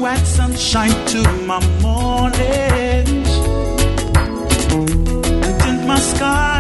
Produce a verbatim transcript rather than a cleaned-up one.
you add sunshine to my mornings and tint my sky